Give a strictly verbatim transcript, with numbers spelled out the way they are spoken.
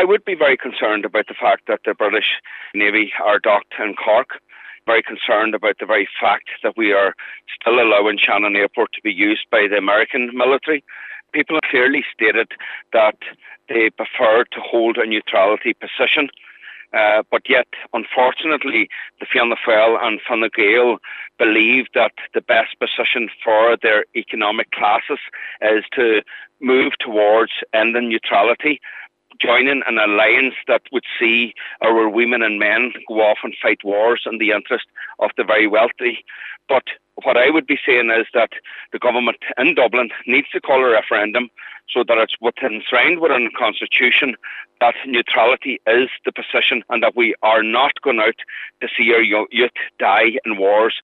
I would be very concerned about the fact that the British Navy are docked in Cork. Very concerned about the very fact that we are still allowing Shannon Airport to be used by the American military. People have clearly stated that they prefer to hold a neutrality position. Uh, but yet, unfortunately, the Fianna Fáil and Fine Gael believe that the best position for their economic classes is to move towards ending neutrality, joining an alliance that would see our women and men go off and fight wars in the interest of the very wealthy. But what I would be saying is that the government in Dublin needs to call a referendum so that it's within, enshrined within the Constitution that neutrality is the position and that we are not going out to see our youth die in wars